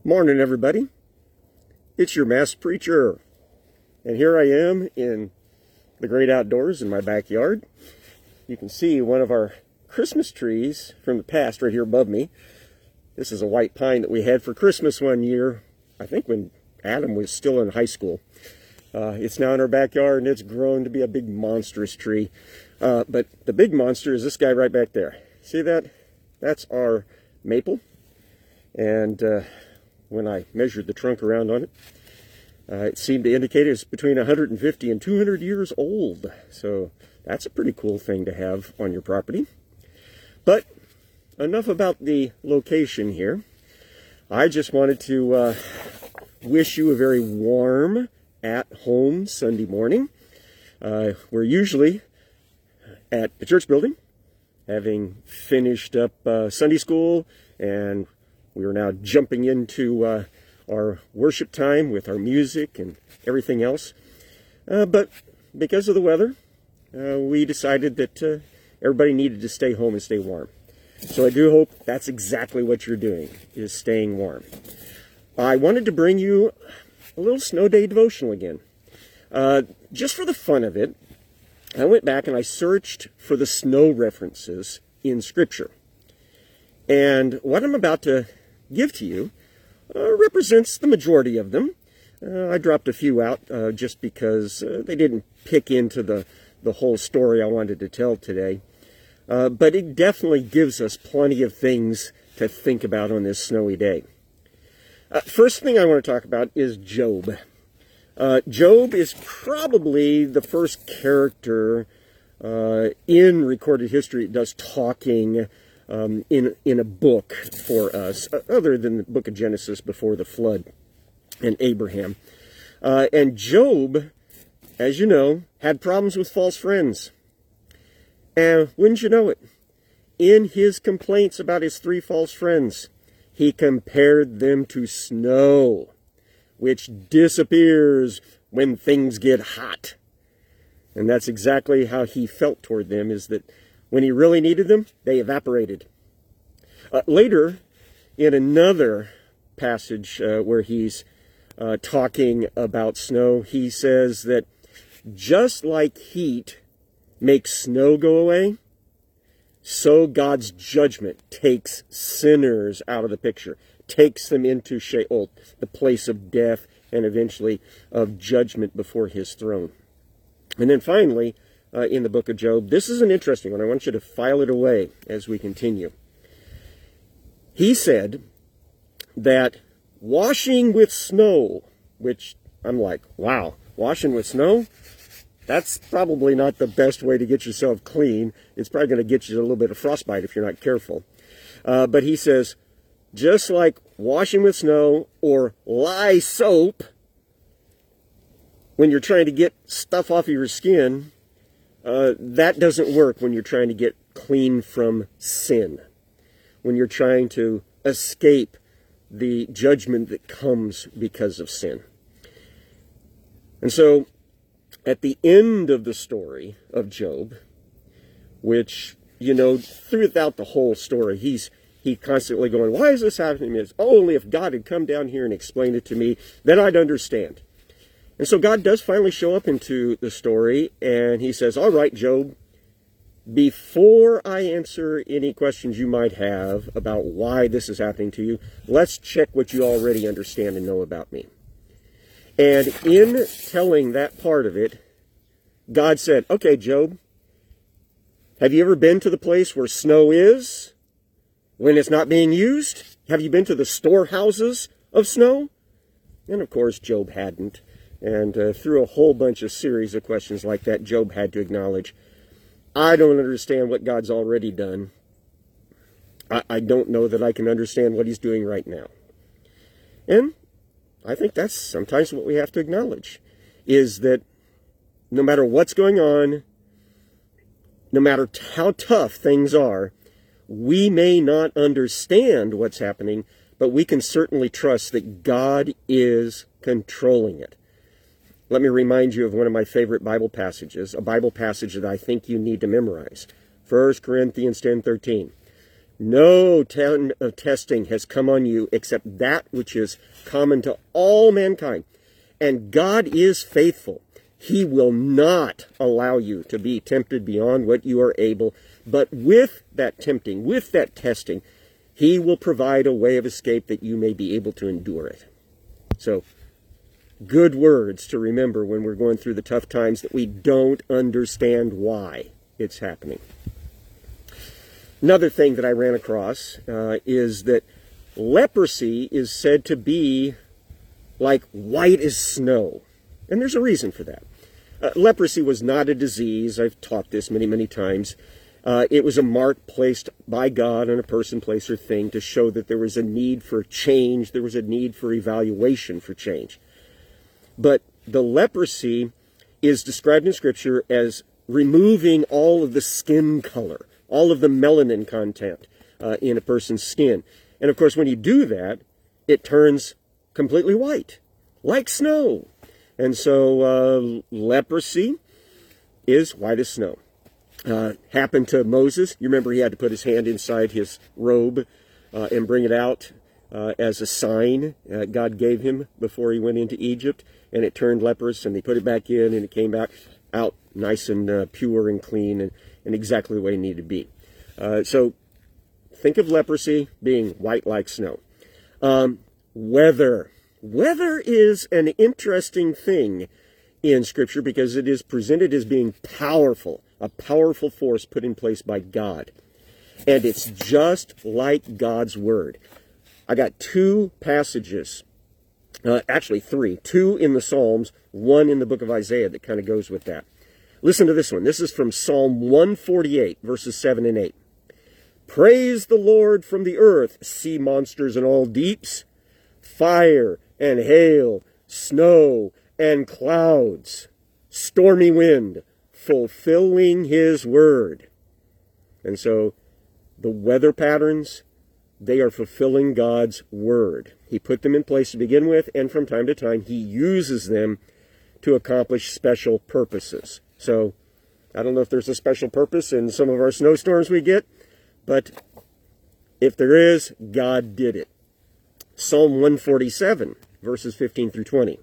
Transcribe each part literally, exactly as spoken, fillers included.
Morning, everybody. It's your Master Preacher. And here I am in the great outdoors in my backyard. You can see one of our Christmas trees from the past right here above me. This is a white pine that we had for Christmas one year, I think when Adam was still in high school. Uh, it's now in our backyard and it's grown to be a big monstrous tree. Uh, but the big monster is this guy right back there. See that? That's our maple. And uh, when I measured the trunk around on it, uh, it seemed to indicate it's between one hundred fifty and two hundred years old. So that's a pretty cool thing to have on your property. But enough about the location here. I just wanted to uh, wish you a very warm at-home Sunday morning. Uh, we're usually at the church building, having finished up uh, Sunday school, and we are now jumping into uh, our worship time with our music and everything else. Uh, but because of the weather, uh, we decided that uh, everybody needed to stay home and stay warm. So I do hope that's exactly what you're doing, is staying warm. I wanted to bring you a little snow day devotional again. Uh, just for the fun of it, I went back and I searched for the snow references in Scripture. And what I'm about to give to you uh, represents the majority of them. Uh, I dropped a few out uh, just because uh, they didn't pick into the, the whole story I wanted to tell today. Uh, but it definitely gives us plenty of things to think about on this snowy day. Uh, first thing I want to talk about is Job. Uh, Job is probably the first character uh, in recorded history that does talking um, in, in a book for us, uh, other than the book of Genesis before the flood and Abraham. Uh, and Job, as you know, had problems with false friends. And wouldn't you know it, in his complaints about his three false friends, he compared them to snow, which disappears when things get hot. And that's exactly how he felt toward them, is that when he really needed them, they evaporated. Uh, later, in another passage uh, where he's uh, talking about snow, he says that just like heat makes snow go away, so God's judgment takes sinners out of the picture, takes them into Sheol, the place of death and eventually of judgment before his throne. And then finally, uh, in the book of Job, this is an interesting one. I want you to file it away as we continue. He said that washing with snow, which I'm like, wow, washing with snow? That's probably not the best way to get yourself clean. It's probably going to get you a little bit of frostbite if you're not careful. Uh, but he says, just like washing with snow or lye soap, when you're trying to get stuff off of your skin, uh, that doesn't work when you're trying to get clean from sin, when you're trying to escape the judgment that comes because of sin. And so, at the end of the story of Job, which, you know, throughout the whole story, he's he constantly going, why is this happening? It's only if God had come down here and explained it to me, then I'd understand. And so God does finally show up into the story, and he says, all right, Job, before I answer any questions you might have about why this is happening to you, let's check what you already understand and know about me. And in telling that part of it, God said, okay, Job, have you ever been to the place where snow is when it's not being used? Have you been to the storehouses of snow? And of course, Job hadn't. And uh, through a whole bunch of series of questions like that, Job had to acknowledge, I don't understand what God's already done. I, I don't know that I can understand what he's doing right now. And I think that's sometimes what we have to acknowledge, is that no matter what's going on, no matter how tough things are, we may not understand what's happening, but we can certainly trust that God is controlling it. Let me remind you of one of my favorite Bible passages, a Bible passage that I think you need to memorize. First Corinthians ten thirteen. No te- uh, testing has come on you except that which is common to all mankind. And God is faithful. He will not allow you to be tempted beyond what you are able. But with that tempting, with that testing, He will provide a way of escape that you may be able to endure it. So, good words to remember when we're going through the tough times that we don't understand why it's happening. Another thing that I ran across uh, is that leprosy is said to be like white as snow. And there's a reason for that. Uh, leprosy was not a disease. I've taught this many, many times. Uh, it was a mark placed by God on a person, place, or thing to show that there was a need for change. There was a need for evaluation for change. But the leprosy is described in Scripture as removing all of the skin color, all of the melanin content uh, in a person's skin. And of course, when you do that, it turns completely white, like snow. And so uh, leprosy is white as snow. Uh, happened to Moses. You remember he had to put his hand inside his robe uh, and bring it out uh, as a sign uh, God gave him before he went into Egypt. And it turned leprous, and they put it back in, and it came back out nice and uh, pure and clean and, and exactly the way it needed to be. Uh, so think of leprosy being white like snow. Um, weather. Weather is an interesting thing in Scripture because it is presented as being powerful, a powerful force put in place by God. And it's just like God's Word. I got two passages, uh, actually three, two in the Psalms, one in the book of Isaiah that kind of goes with that. Listen to this one. This is from Psalm one forty-eight, verses seven and eight. Praise the Lord from the earth, sea monsters and all deeps, fire and hail, snow and clouds, stormy wind, fulfilling His word. And so the weather patterns, they are fulfilling God's word. He put them in place to begin with, and from time to time He uses them to accomplish special purposes. So I don't know if there's a special purpose in some of our snowstorms we get, but if there is, God did it. Psalm one forty-seven, verses fifteen through twenty.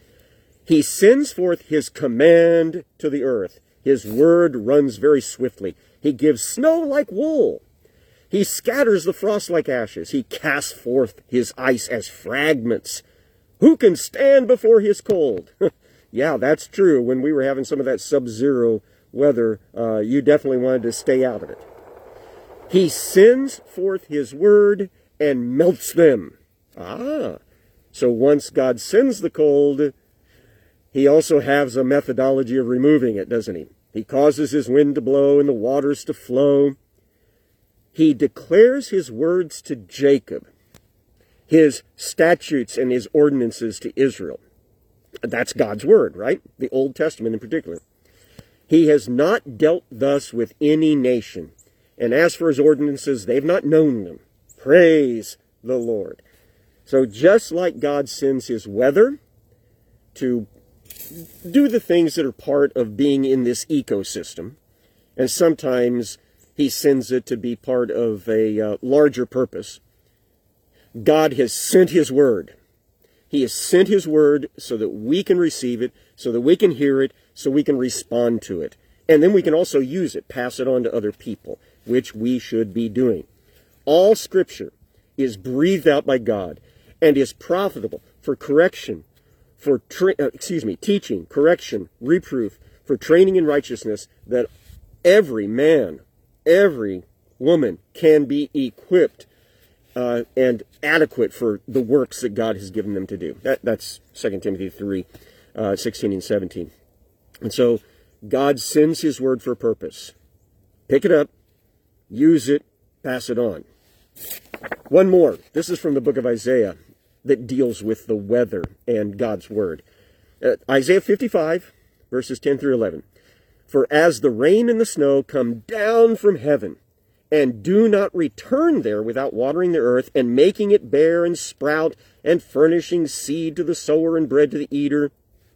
He sends forth His command to the earth. His word runs very swiftly. He gives snow like wool. He scatters the frost like ashes. He casts forth His ice as fragments. Who can stand before His cold? Yeah, that's true. When we were having some of that sub-zero weather, uh, you definitely wanted to stay out of it. He sends forth His word and melts them. Ah, so once God sends the cold, He also has a methodology of removing it, doesn't He? He causes His wind to blow and the waters to flow. He declares His words to Jacob, His statutes and His ordinances to Israel. That's God's word, right? The Old Testament in particular. He has not dealt thus with any nation. And as for His ordinances, they've not known them. Praise the Lord. So just like God sends His weather to do the things that are part of being in this ecosystem, and sometimes He sends it to be part of a uh, larger purpose, God has sent His word. He has sent His word so that we can receive it, so that we can hear it, so we can respond to it. And then we can also use it, pass it on to other people, which we should be doing. All Scripture is breathed out by God and is profitable for correction, for tra- uh, excuse me, teaching, correction, reproof, for training in righteousness, that every man, every woman can be equipped uh, and adequate for the works that God has given them to do. That, that's Second Timothy three, uh, sixteen and seventeen. And so God sends His word for a purpose. Pick it up, use it, pass it on. One more. This is from the book of Isaiah that deals with the weather and God's word. Uh, Isaiah fifty-five, verses ten through eleven. For as the rain and the snow come down from heaven, and do not return there without watering the earth, and making it bear and sprout, and furnishing seed to the sower and bread to the eater.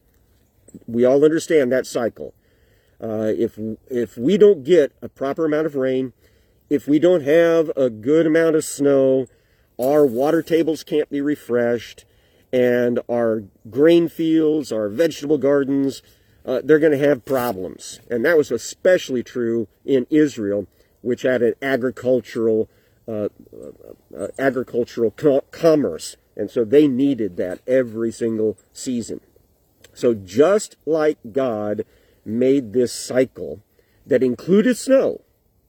We all understand that cycle. Uh, if, if we don't get a proper amount of rain, if we don't have a good amount of snow, our water tables can't be refreshed, and our grain fields, our vegetable gardens, uh, they're going to have problems. And that was especially true in Israel, which had an agricultural uh, uh, agricultural co- commerce. And so they needed that every single season. So just like God made this cycle that included snow,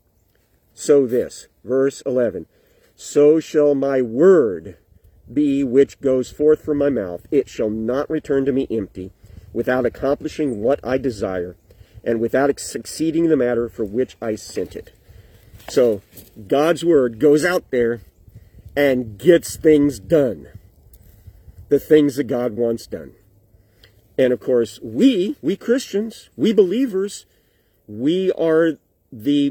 so this, verse eleven, so shall my word be which goes forth from my mouth. It shall not return to me empty, without accomplishing what I desire, and without succeeding the matter for which I sent it. So God's word goes out there and gets things done. The things that God wants done. And of course, we, we Christians, we believers, we are the,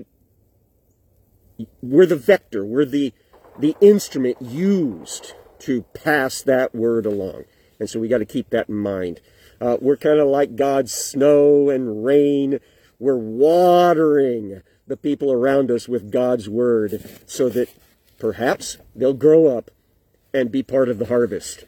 we're the vector, we're the, the instrument used to pass that word along. And so we got to keep that in mind. Uh, we're kind of like God's snow and rain. We're watering the people around us with God's word so that perhaps they'll grow up and be part of the harvest.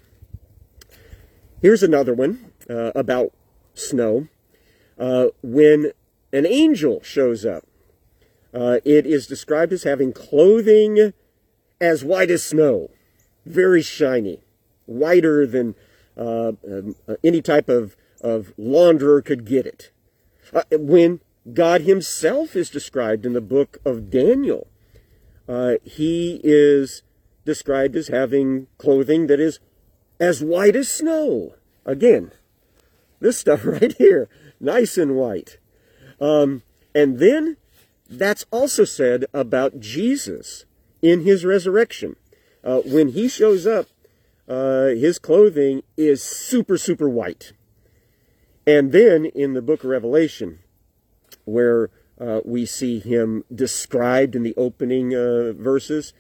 Here's another one uh, about snow. Uh, when an angel shows up, uh, it is described as having clothing as white as snow, very shiny, whiter than uh, um, uh, any type of, of launderer could get it. Uh, when God himself is described in the book of Daniel, uh, he is described as having clothing that is as white as snow. Again, this stuff right here, nice and white. Um, and then that's also said about Jesus in his resurrection. Uh, when he shows up, uh, his clothing is super, super white. And then in the book of Revelation, where uh, we see him described in the opening uh, verses,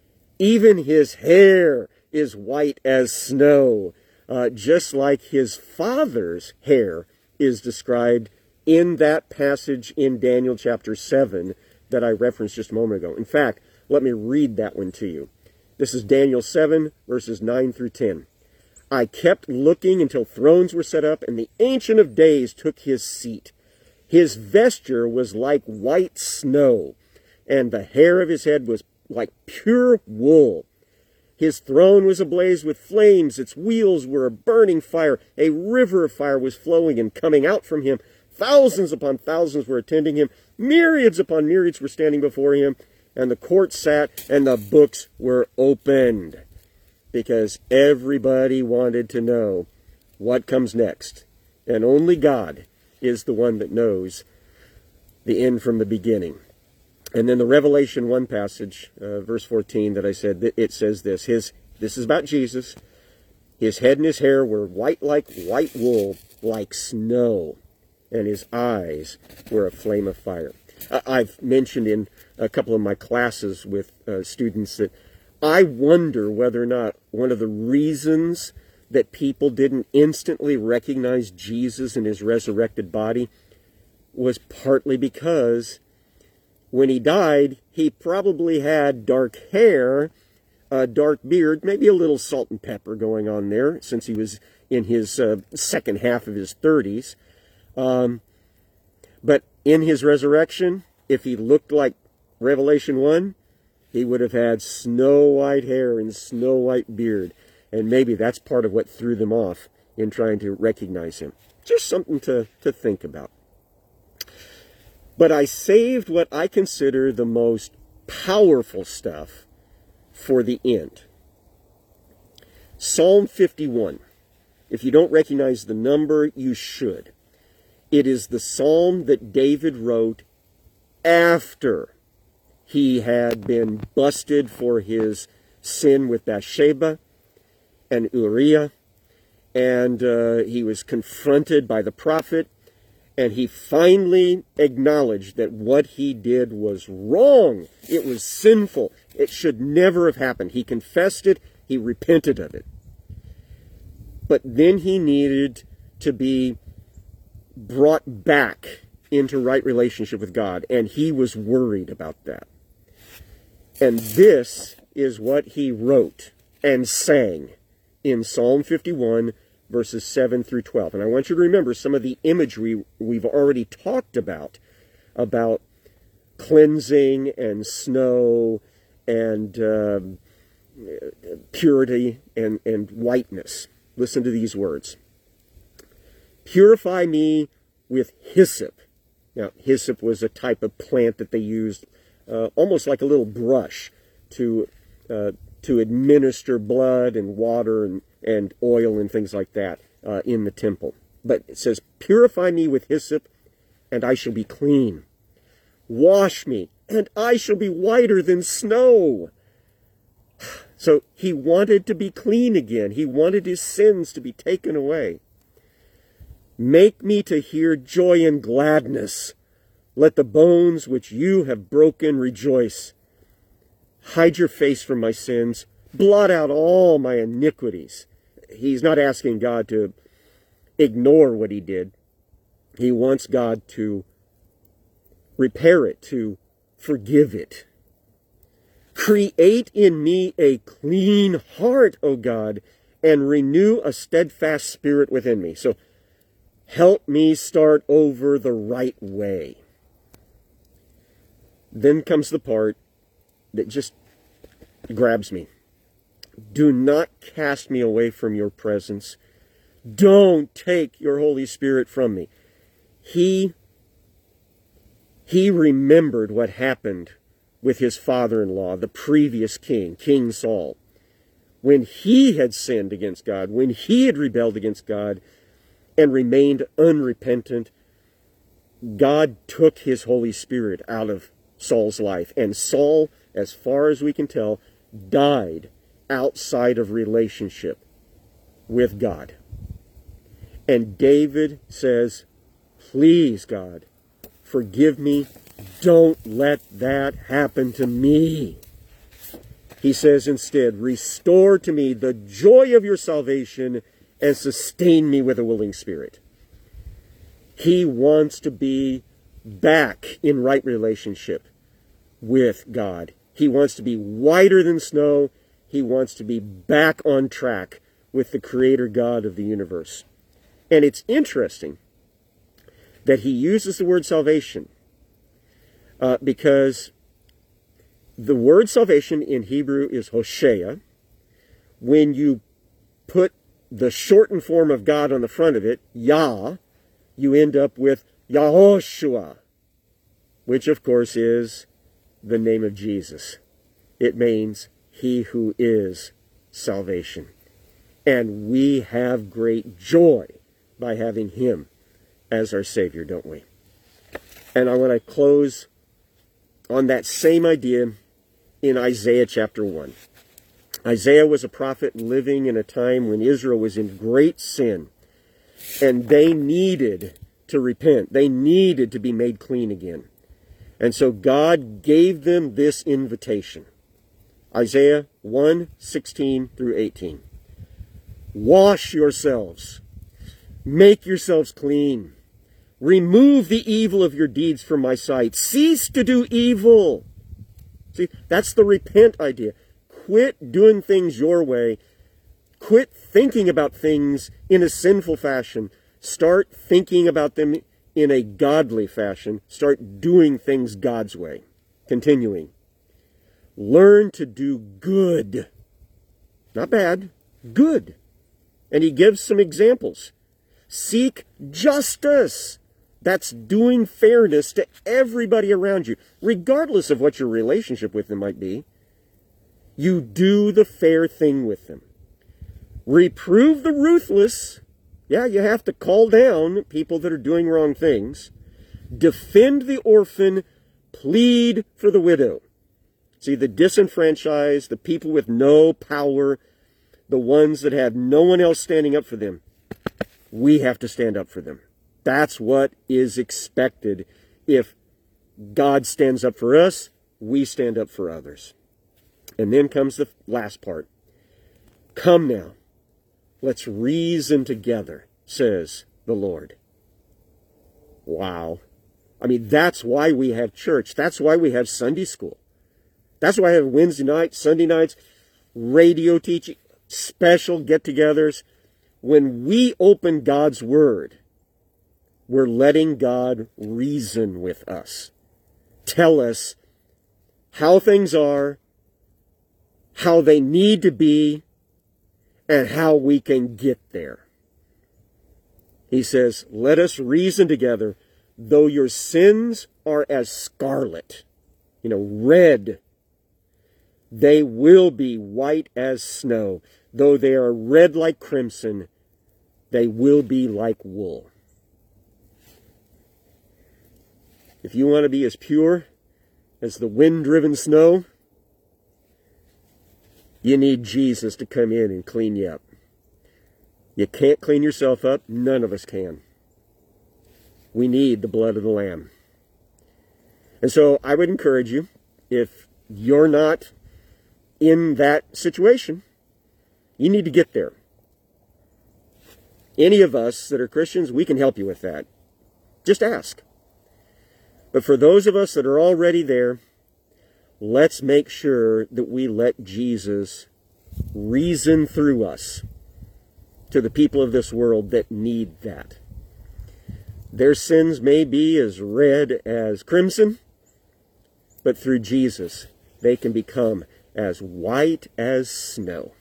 even his hair is white as snow, uh, just like his father's hair is described in that passage in Daniel chapter seven that I referenced just a moment ago. In fact, let me read that one to you. This is Daniel seven, verses nine through ten. I kept looking until thrones were set up, and the Ancient of Days took his seat. His vesture was like white snow, and the hair of his head was like pure wool. His throne was ablaze with flames. Its wheels were a burning fire. A river of fire was flowing and coming out from him. Thousands upon thousands were attending him. Myriads upon myriads were standing before him. And the court sat, and the books were opened. Because everybody wanted to know what comes next. And only God is the one that knows the end from the beginning. And then the Revelation one passage, uh, verse fourteen, that I said, it says this. His, this is about Jesus. His head and his hair were white like white wool, like snow. And his eyes were a flame of fire. I've mentioned in a couple of my classes with uh, students that I wonder whether or not one of the reasons that people didn't instantly recognize Jesus in his resurrected body was partly because when he died, he probably had dark hair, a dark beard, maybe a little salt and pepper going on there, since he was in his uh, second half of his thirties. Um, but in his resurrection, if he looked like Revelation one, he would have had snow white hair and snow white beard. And maybe that's part of what threw them off in trying to recognize him. Just something to, to think about. But I saved what I consider the most powerful stuff for the end. Psalm fifty-one. If you don't recognize the number, you should. It is the psalm that David wrote after he had been busted for his sin with Bathsheba and Uriah, and uh, he was confronted by the prophet, and he finally acknowledged that what he did was wrong. It was sinful. It should never have happened. He confessed it. He repented of it. But then he needed to be brought back into right relationship with God, and he was worried about that. And this is what he wrote and sang in Psalm fifty-one, verses seven through twelve. And I want you to remember some of the imagery we've already talked about, about cleansing and snow and uh, purity and, and whiteness. Listen to these words. Purify me with hyssop. Now, hyssop was a type of plant that they used uh, almost like a little brush to uh, to administer blood and water and, and oil and things like that uh, in the temple. But it says, purify me with hyssop, and I shall be clean. Wash me, and I shall be whiter than snow. So he wanted to be clean again. He wanted his sins to be taken away. Make me to hear joy and gladness. Let the bones which you have broken rejoice. Hide your face from my sins. Blot out all my iniquities. He's not asking God to ignore what he did. He wants God to repair it, to forgive it. Create in me a clean heart, O God, and renew a steadfast spirit within me. So help me start over the right way. Then comes the part that just grabs me. Do not cast me away from your presence. Don't take your Holy Spirit from me. He, he remembered what happened with his father-in-law, the previous king, King Saul. When he had sinned against God, when he had rebelled against God and remained unrepentant, God took his Holy Spirit out of Saul's life. And Saul, as far as we can tell, died outside of relationship with God. And David says, please, God, forgive me. Don't let that happen to me. He says instead, restore to me the joy of your salvation and sustain me with a willing spirit. He wants to be back in right relationship with God. He wants to be whiter than snow. He wants to be back on track with the Creator God of the universe. And it's interesting that he uses the word salvation uh, because the word salvation in Hebrew is Hosea. When you put the shortened form of God on the front of it, Yah, you end up with Yahoshua, which of course is the name of Jesus. It means he who is salvation. And we have great joy by having him as our Savior, don't we? And I want to close on that same idea in Isaiah chapter one. Isaiah was a prophet living in a time when Israel was in great sin, and they needed to repent. They needed to be made clean again. And so God gave them this invitation. Isaiah one, sixteen through eighteen. Wash yourselves. Make yourselves clean. Remove the evil of your deeds from my sight. Cease to do evil. See, that's the repent idea. Quit doing things your way. Quit thinking about things in a sinful fashion. Start thinking about them in a godly fashion. Start doing things God's way. Continuing. Learn to do good. Not bad. Good. And he gives some examples. Seek justice. That's doing fairness to everybody around you, regardless of what your relationship with them might be. You do the fair thing with them. Reprove the ruthless. Yeah, you have to call down people that are doing wrong things. Defend the orphan. Plead for the widow. See, the disenfranchised, the people with no power, the ones that have no one else standing up for them, we have to stand up for them. That's what is expected. If God stands up for us, we stand up for others. And then comes the last part. Come now, let's reason together, says the Lord. Wow. I mean, that's why we have church. That's why we have Sunday school. That's why I have Wednesday nights, Sunday nights, radio teaching, special get-togethers. When we open God's Word, we're letting God reason with us. Tell us how things are, how they need to be, and how we can get there. He says, let us reason together, though your sins are as scarlet, you know, red, they will be white as snow. Though they are red like crimson, they will be like wool. If you want to be as pure as the wind-driven snow, you need Jesus to come in and clean you up. You can't clean yourself up. None of us can. We need the blood of the Lamb. And so I would encourage you, if you're not in that situation, you need to get there. Any of us that are Christians, we can help you with that. Just ask. But for those of us that are already there, let's make sure that we let Jesus reason through us to the people of this world that need that. Their sins may be as red as crimson, but through Jesus, they can become as white as snow.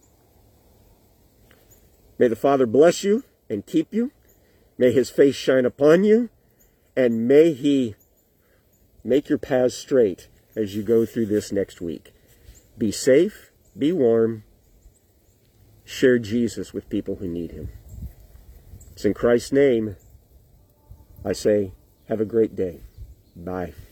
May the Father bless you and keep you. May His face shine upon you, and may He make your paths straight as you go through this next week. Be safe, be warm, share Jesus with people who need Him. It's in Christ's name I say, have a great day. Bye.